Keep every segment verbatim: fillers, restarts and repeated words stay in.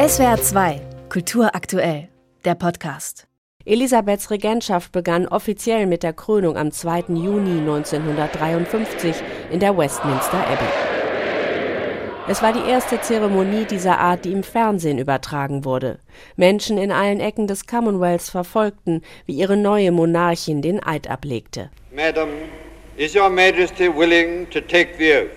S W R zwei Kultur aktuell, der Podcast. Elisabeths Regentschaft begann offiziell mit der Krönung am zweiten Juni neunzehnhundertdreiundfünfzig in der Westminster Abbey. Es war die erste Zeremonie dieser Art, die im Fernsehen übertragen wurde. Menschen in allen Ecken des Commonwealths verfolgten, wie ihre neue Monarchin den Eid ablegte. Madam, is Your Majesty willing to take the oath?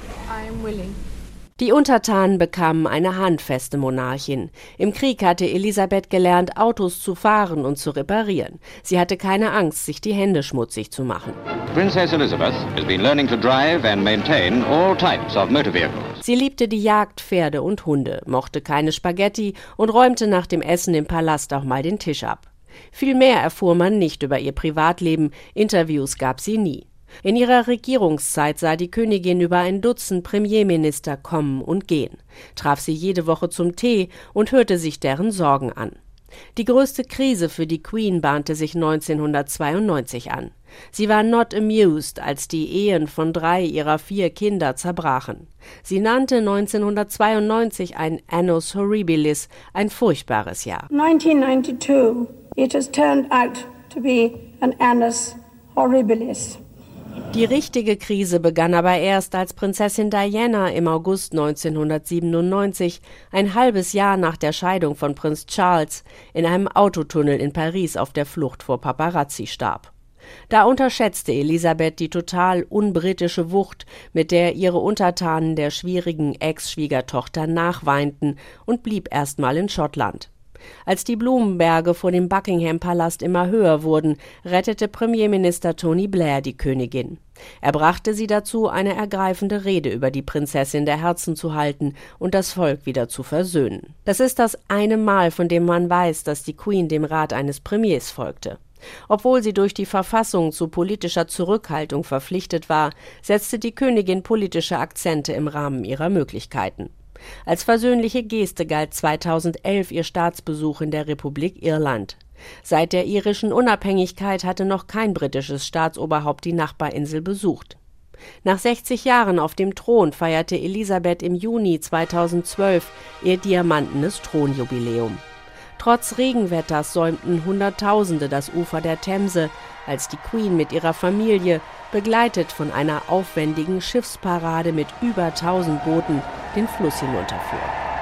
I am willing. Die Untertanen bekamen eine handfeste Monarchin. Im Krieg hatte Elisabeth gelernt, Autos zu fahren und zu reparieren. Sie hatte keine Angst, sich die Hände schmutzig zu machen. Princess Elizabeth has been learning to drive and maintain all types of motor vehicles. Sie liebte die Jagd, Pferde und Hunde, mochte keine Spaghetti und räumte nach dem Essen im Palast auch mal den Tisch ab. Viel mehr erfuhr man nicht über ihr Privatleben, Interviews gab sie nie. In ihrer Regierungszeit sah die Königin über ein Dutzend Premierminister kommen und gehen, traf sie jede Woche zum Tee und hörte sich deren Sorgen an. Die größte Krise für die Queen bahnte sich neunzehnhundertzweiundneunzig an. Sie war not amused, als die Ehen von drei ihrer vier Kinder zerbrachen. Sie nannte neunzehnhundertzweiundneunzig ein Annus Horribilis, ein furchtbares Jahr. nineteen ninety-two, it has turned out to be an Annus Horribilis. Die richtige Krise begann aber erst, als Prinzessin Diana im August neunzehnhundertsiebenundneunzig, ein halbes Jahr nach der Scheidung von Prinz Charles, in einem Autotunnel in Paris auf der Flucht vor Paparazzi starb. Da unterschätzte Elisabeth die total unbritische Wucht, mit der ihre Untertanen der schwierigen Ex-Schwiegertochter nachweinten, und blieb erstmal in Schottland. Als die Blumenberge vor dem Buckingham-Palast immer höher wurden, rettete Premierminister Tony Blair die Königin. Er brachte sie dazu, eine ergreifende Rede über die Prinzessin der Herzen zu halten und das Volk wieder zu versöhnen. Das ist das eine Mal, von dem man weiß, dass die Queen dem Rat eines Premiers folgte. Obwohl sie durch die Verfassung zu politischer Zurückhaltung verpflichtet war, setzte die Königin politische Akzente im Rahmen ihrer Möglichkeiten. Als versöhnliche Geste galt zweitausendelf ihr Staatsbesuch in der Republik Irland. Seit der irischen Unabhängigkeit hatte noch kein britisches Staatsoberhaupt die Nachbarinsel besucht. Nach sechzig Jahren auf dem Thron feierte Elisabeth im Juni zweitausendzwölf ihr diamantenes Thronjubiläum. Trotz Regenwetters säumten Hunderttausende das Ufer der Themse, als die Queen mit ihrer Familie, begleitet von einer aufwendigen Schiffsparade mit über tausend Booten, den Fluss hinunterfuhr.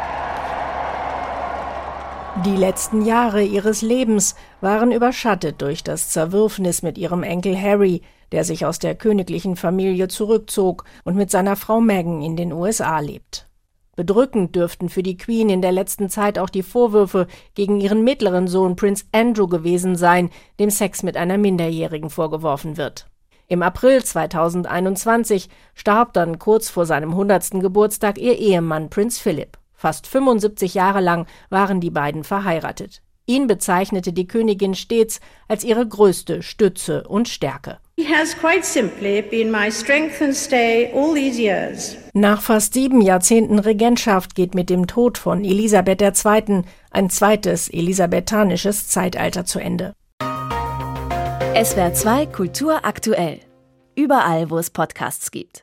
Die letzten Jahre ihres Lebens waren überschattet durch das Zerwürfnis mit ihrem Enkel Harry, der sich aus der königlichen Familie zurückzog und mit seiner Frau Meghan in den U S A lebt. Bedrückend dürften für die Queen in der letzten Zeit auch die Vorwürfe gegen ihren mittleren Sohn Prinz Andrew gewesen sein, dem Sex mit einer Minderjährigen vorgeworfen wird. Im April zweitausendeinundzwanzig starb dann kurz vor seinem hundertsten Geburtstag ihr Ehemann Prinz Philip. Fast fünfundsiebzig Jahre lang waren die beiden verheiratet. Ihn bezeichnete die Königin stets als ihre größte Stütze und Stärke. He has quite simply been my strength and stay all these years. Nach fast sieben Jahrzehnten Regentschaft geht mit dem Tod von Elisabeth der Zweiten ein zweites elisabethanisches Zeitalter zu Ende. S W R zwei Kultur aktuell. Überall, wo es Podcasts gibt.